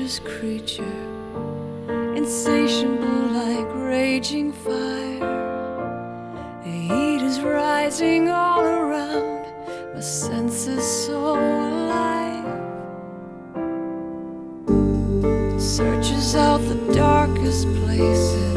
ferocious creature, insatiable like raging fire. The heat is rising all around, my senses so alive. It searches out the darkest places